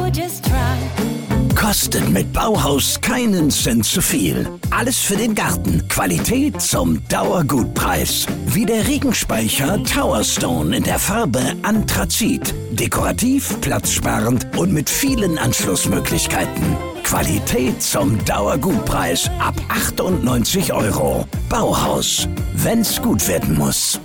just try. Kostet mit Bauhaus keinen Cent zu viel. Alles für den Garten. Qualität zum Dauergutpreis. Wie der Regenspeicher Tower Stone in der Farbe Anthrazit. Dekorativ, platzsparend und mit vielen Anschlussmöglichkeiten. Qualität zum Dauergutpreis ab 98 €. Bauhaus. Wenn's gut werden muss.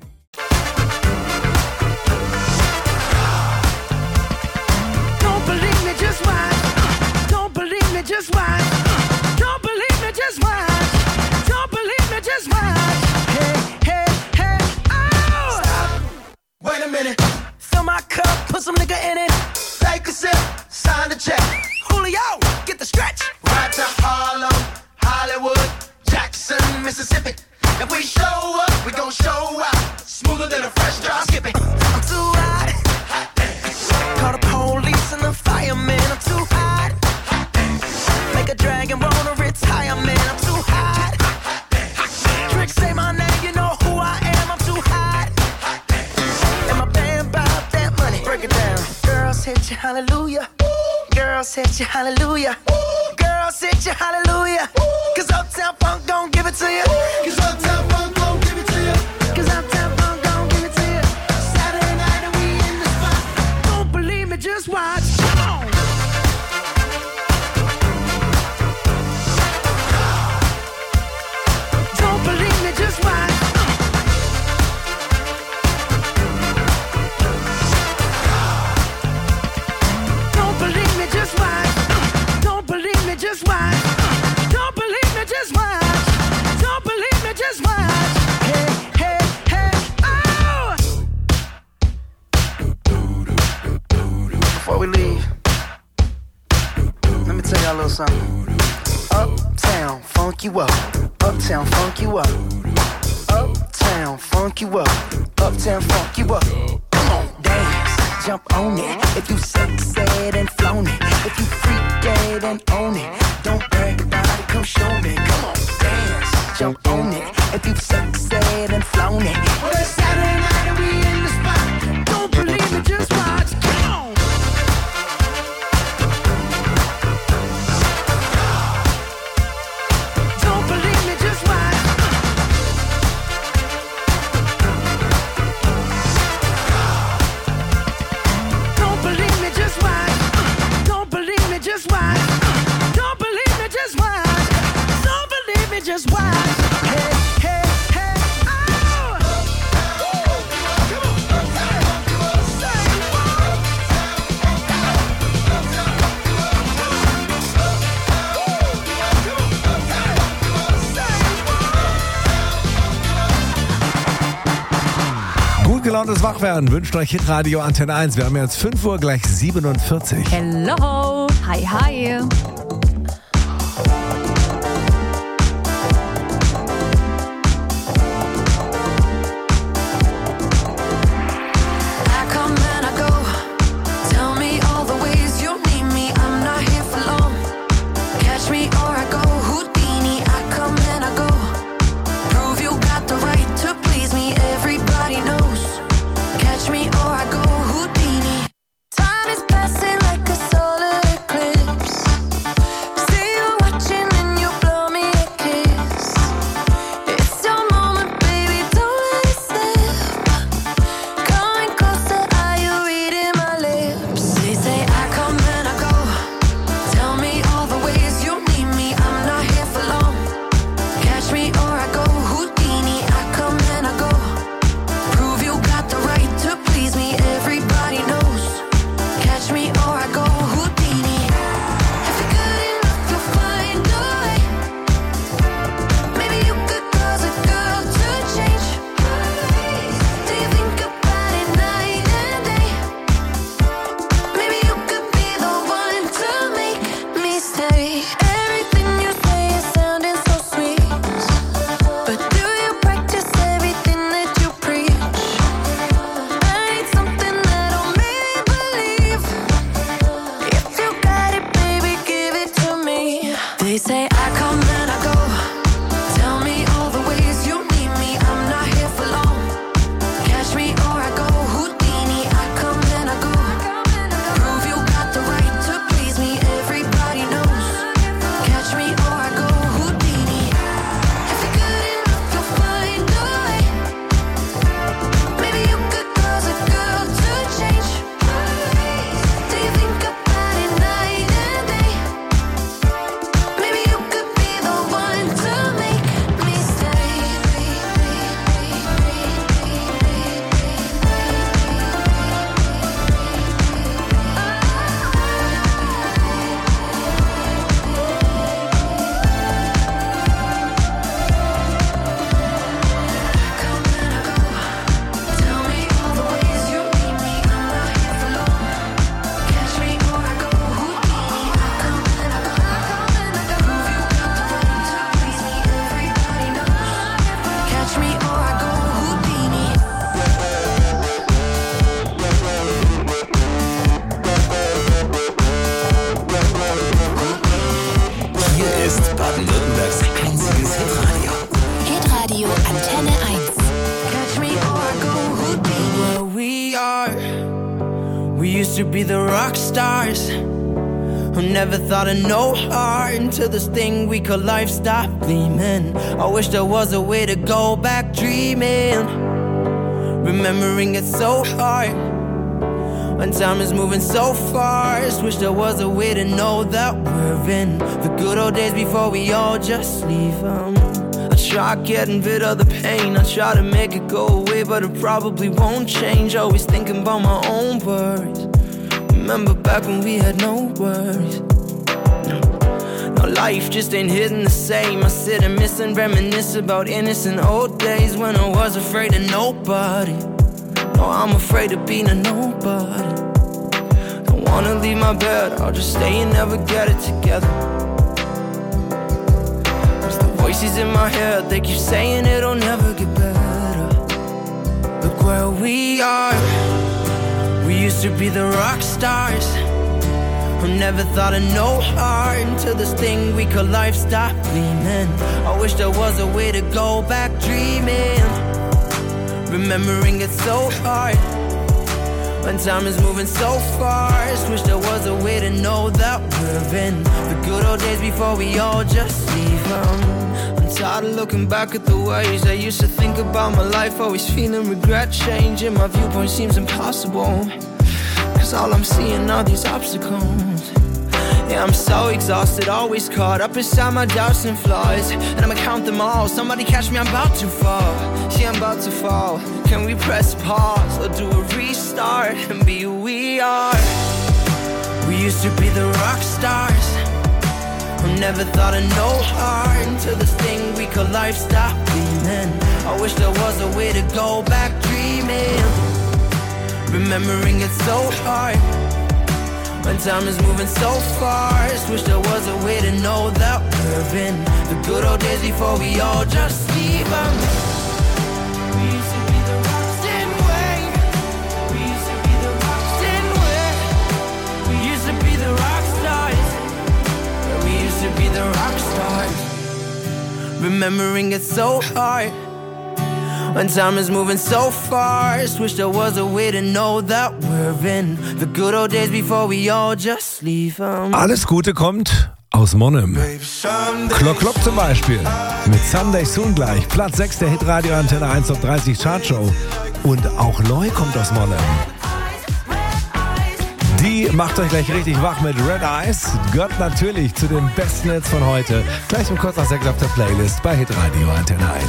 Just watch. Don't believe me, just watch. Don't believe me, just watch. Hey, hey, hey, oh! Stop. Wait a minute. Fill my cup, put some nigga in it. Take a sip, sign the check. Julio, get the stretch. Right to Harlem, Hollywood, Jackson, Mississippi. If we show up, we gon' show out. Smoother than a fresh drop. Skip it. I'm too hot. Call the police and the firemen. I'm too hot. Make a dragon wanna retire, man, I'm too hot. Tricks say my name, you know who I am, I'm too hot. And my band bought that money, break it down. Girls hit you, hallelujah. Girls hit you, hallelujah. Girls hit you, hallelujah. Cause Uptown Funk gon' give it to you. Cause Uptown Funk gon' give it to you. Cause Uptown Funk gon' give it to you. Saturday night and we in the spot. Don't believe me, just watch. Come on. Just watch. Don't believe me, just watch. Don't believe me, just watch. Don't believe me, just watch. Don't believe me, just watch. Hey, hey, hey, oh! Before we leave, let me tell y'all a little something. Uptown, funk you up. Uptown, funk you up. Uptown, funk you up. Uptown, funk you up. Come on, dance, jump on it. If you sexed and flown it. If you freak dead and own it. Don't brag about it, come show me. Come on, dance, jump on it. If you sexed and flown it. Well, it's Saturday night and we in the spot. Don't believe it, just watch. Come on. Just watch. Don't believe me, just watch. Don't believe me, just watch. Hey, hey, hey, oh! Gut gelauntes Wachwerden wünscht euch Hitradio Antenne 1. Wir haben jetzt 5 Uhr, gleich 47. Hello, hi, hi. Time is passing like a solar eclipse. used to be the rock stars who never thought of no heart until this thing we call life stopped gleaming. I wish there was a way to go back dreaming, remembering it so hard when time is moving so fast. Wish there was a way to know that we're in the good old days before we all just leave them. I try getting rid of the pain, I try to make it go away, but it probably won't change. Always thinking about my own worries. Remember back when we had no worries. No, life just ain't hitting the same. I sit and miss and reminisce about innocent old days when I was afraid of nobody. No, I'm afraid of being a nobody. Don't wanna leave my bed, I'll just stay and never get it together. Cause the voices in my head, they keep saying it'll never get better. Look where we are. We used to be the rock stars who never thought of no heart until this thing we call life stopped gleaming. I wish there was a way to go back dreaming, remembering it so hard when time is moving so fast. Wish there was a way to know that we're in the good old days before we all just leave them. I'm tired of looking back at the ways I used to think about my life, always feeling regret. Changing my viewpoint seems impossible, cause all I'm seeing are these obstacles. Yeah, I'm so exhausted, always caught up inside my doubts and flaws, and I'ma count them all. Somebody catch me, I'm about to fall. See, I'm about to fall. Can we press pause or do a restart and be who we are? We used to be the rock stars who never thought of no heart until this thing we call life stopped gleaming. I wish there was a way to go back dreaming, remembering it so hard when time is moving so fast. Wish there was a way to know that we're in the good old days before we all just leave them. We used to be the rocks, didn't we? We used to be the rocks, didn't we? We used to be the rock stars. Yeah, we used to be the rock stars, remembering it so hard when time is moving so fast. Wish there was a way to know that we're in the good old days before we all just leave them. Alles Gute kommt aus Monnem. Klock Klock zum Beispiel. Mit Someday Soon gleich. Platz 6 der Hitradio Antenne 1 Top 30 Chartshow. Und auch Loi kommt aus Monnem. Die macht euch gleich richtig wach mit Red Eyes. Gehört natürlich zu den besten Hits von heute. Gleich um kurz nach 6 auf der Playlist bei Hitradio Antenne 1.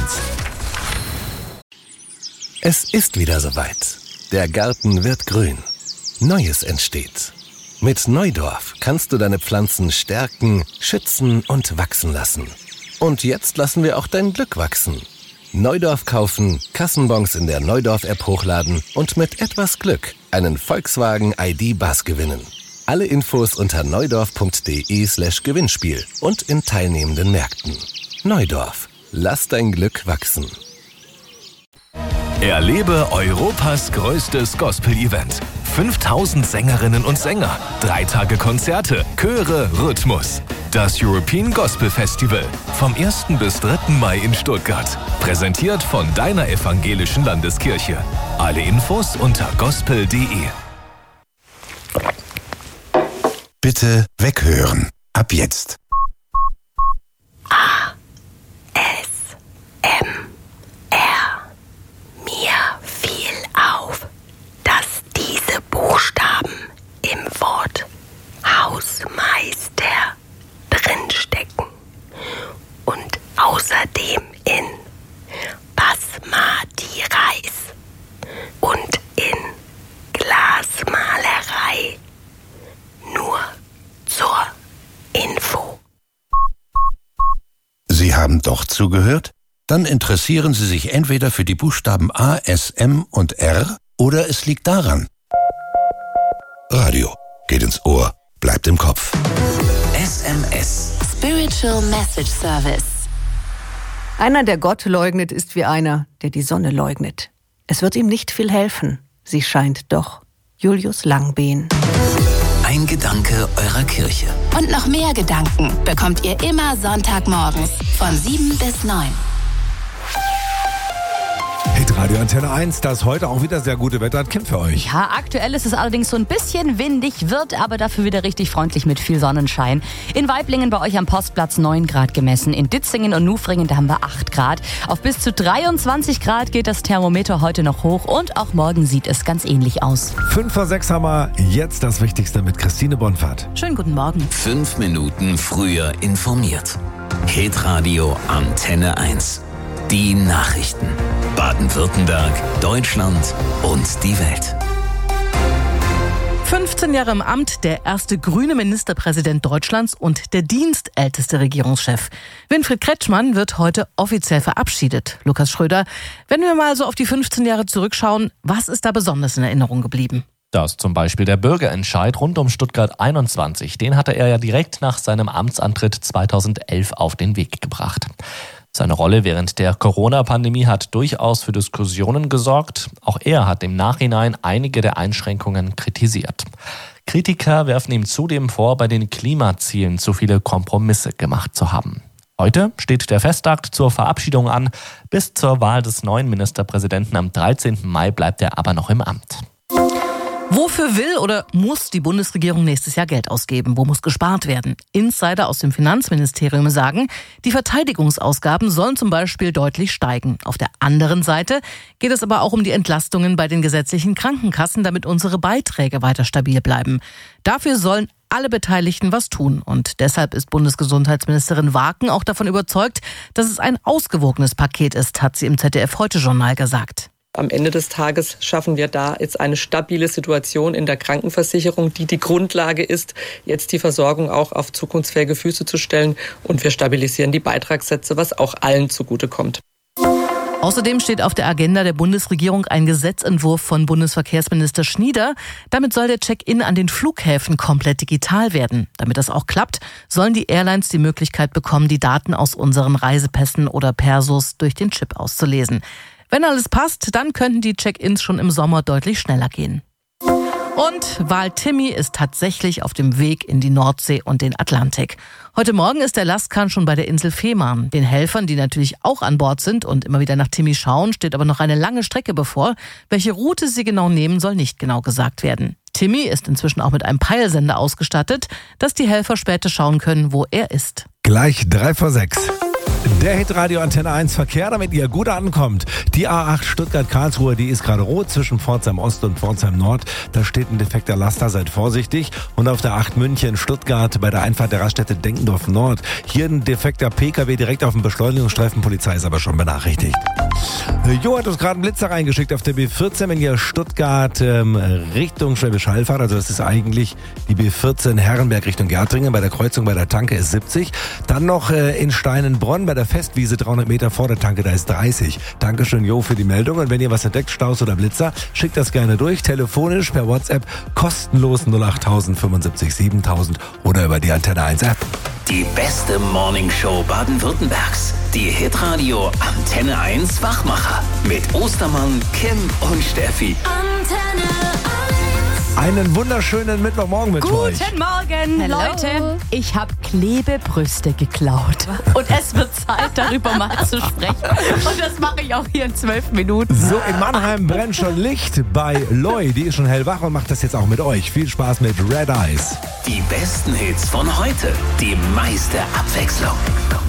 Es ist wieder soweit. Der Garten wird grün. Neues entsteht. Mit Neudorf kannst du deine Pflanzen stärken, schützen und wachsen lassen. Und jetzt lassen wir auch dein Glück wachsen. Neudorf kaufen, Kassenbons in der Neudorf-App hochladen und mit etwas Glück einen Volkswagen ID.Buzz gewinnen. Alle Infos unter neudorf.de/Gewinnspiel und in teilnehmenden Märkten. Neudorf. Lass dein Glück wachsen. Erlebe Europas größtes Gospel-Event. 5000 Sängerinnen und Sänger, 3 Tage Konzerte, Chöre, Rhythmus. Das European Gospel Festival vom 1. bis 3. Mai in Stuttgart. Präsentiert von deiner evangelischen Landeskirche. Alle Infos unter gospel.de. Bitte weghören. Ab jetzt. Mir fiel auf, dass diese Buchstaben im Wort Hausmeister drinstecken und außerdem in Basmati-Reis und in Glasmalerei. Nur zur Info. Sie haben doch zugehört? Dann interessieren Sie sich entweder für die Buchstaben A, S, M und R oder es liegt daran. Radio geht ins Ohr, bleibt im Kopf. SMS. Spiritual Message Service. Einer, der Gott leugnet, ist wie einer, der die Sonne leugnet. Es wird ihm nicht viel helfen. Sie scheint doch. Julius Langbehn. Ein Gedanke eurer Kirche. Und noch mehr Gedanken bekommt ihr immer Sonntagmorgens von 7 bis 9. Radio Antenne 1, das heute auch wieder sehr gute Wetter hat, Kim für euch. Ja, aktuell ist es allerdings so ein bisschen windig, wird aber dafür wieder richtig freundlich mit viel Sonnenschein. In Waiblingen bei euch am Postplatz 9 Grad gemessen. In Ditzingen und Nufringen, da haben wir 8 Grad. Auf bis zu 23 Grad geht das Thermometer heute noch hoch und auch morgen sieht es ganz ähnlich aus. 5 vor 6 haben wir jetzt das Wichtigste mit Christine Bonfahrt. Schönen guten Morgen. 5 Minuten früher informiert. Hitradio Antenne 1. Die Nachrichten. Baden-Württemberg, Deutschland und die Welt. 15 Jahre im Amt, der erste grüne Ministerpräsident Deutschlands und der dienstälteste Regierungschef. Winfried Kretschmann wird heute offiziell verabschiedet. Lukas Schröder, wenn wir mal so auf die 15 Jahre zurückschauen, was ist da besonders in Erinnerung geblieben? Das zum Beispiel der Bürgerentscheid rund um Stuttgart 21. Den hatte er ja direkt nach seinem Amtsantritt 2011 auf den Weg gebracht. Seine Rolle während der Corona-Pandemie hat durchaus für Diskussionen gesorgt. Auch er hat im Nachhinein einige der Einschränkungen kritisiert. Kritiker werfen ihm zudem vor, bei den Klimazielen zu viele Kompromisse gemacht zu haben. Heute steht der Festakt zur Verabschiedung an. Bis zur Wahl des neuen Ministerpräsidenten am 13. Mai bleibt er aber noch im Amt. Wofür will oder muss die Bundesregierung nächstes Jahr Geld ausgeben? Wo muss gespart werden? Insider aus dem Finanzministerium sagen, die Verteidigungsausgaben sollen zum Beispiel deutlich steigen. Auf der anderen Seite geht es aber auch um die Entlastungen bei den gesetzlichen Krankenkassen, damit unsere Beiträge weiter stabil bleiben. Dafür sollen alle Beteiligten was tun. Und deshalb ist Bundesgesundheitsministerin Waken auch davon überzeugt, dass es ein ausgewogenes Paket ist, hat sie im ZDF-Heute-Journal gesagt. Am Ende des Tages schaffen wir da jetzt eine stabile Situation in der Krankenversicherung, die die Grundlage ist, jetzt die Versorgung auch auf zukunftsfähige Füße zu stellen. Und wir stabilisieren die Beitragssätze, was auch allen zugutekommt. Außerdem steht auf der Agenda der Bundesregierung ein Gesetzentwurf von Bundesverkehrsminister Schnieder. Damit soll der Check-in an den Flughäfen komplett digital werden. Damit das auch klappt, sollen die Airlines die Möglichkeit bekommen, die Daten aus unseren Reisepässen oder Persos durch den Chip auszulesen. Wenn alles passt, dann könnten die Check-ins schon im Sommer deutlich schneller gehen. Und Wal Timmy ist tatsächlich auf dem Weg in die Nordsee und den Atlantik. Heute Morgen ist der Lastkahn schon bei der Insel Fehmarn. Den Helfern, die natürlich auch an Bord sind und immer wieder nach Timmy schauen, steht aber noch eine lange Strecke bevor. Welche Route sie genau nehmen, soll nicht genau gesagt werden. Timmy ist inzwischen auch mit einem Peilsender ausgestattet, dass die Helfer später schauen können, wo er ist. Gleich 3 vor 6. Der Hitradio Antenne 1 Verkehr, damit ihr gut ankommt. Die A8 Stuttgart-Karlsruhe, die ist gerade rot zwischen Pforzheim Ost und Pforzheim Nord. Da steht ein defekter Laster, seid vorsichtig. Und auf der 8 München-Stuttgart bei der Einfahrt der Raststätte Denkendorf Nord. Hier ein defekter PKW direkt auf dem Beschleunigungsstreifen. Polizei ist aber schon benachrichtigt. Jo hat uns gerade einen Blitzer reingeschickt auf der B14 in hier Stuttgart Richtung Schwäbisch Hall-Fahrt. Also das ist eigentlich die B14 Herrenberg Richtung Gärtringen. Bei der Kreuzung bei der Tanke ist 70. Dann noch in Steinenbronn bei der Festwiese 300 Meter vor der Tanke, da ist 30. Dankeschön, Jo, für die Meldung. Und wenn ihr was entdeckt, Staus oder Blitzer, schickt das gerne durch. Telefonisch, per WhatsApp, kostenlos 08000 75 7000 oder über die Antenne 1 App. Die beste Morningshow Baden-Württembergs. Die Hitradio Antenne 1 Wachmacher. Mit Ostermann, Kim und Steffi. Antenne 1. Einen wunderschönen Mittwochmorgen mit euch. Guten Morgen, Hello. Leute. Ich habe Klebebrüste geklaut. Und es wird Zeit, darüber mal zu sprechen. Und das mache ich auch hier in 12 Minuten. So, in Mannheim brennt schon Licht bei Loy. Die ist schon hellwach und macht das jetzt auch mit euch. Viel Spaß mit Red Eyes. Die besten Hits von heute. Die meiste Abwechslung.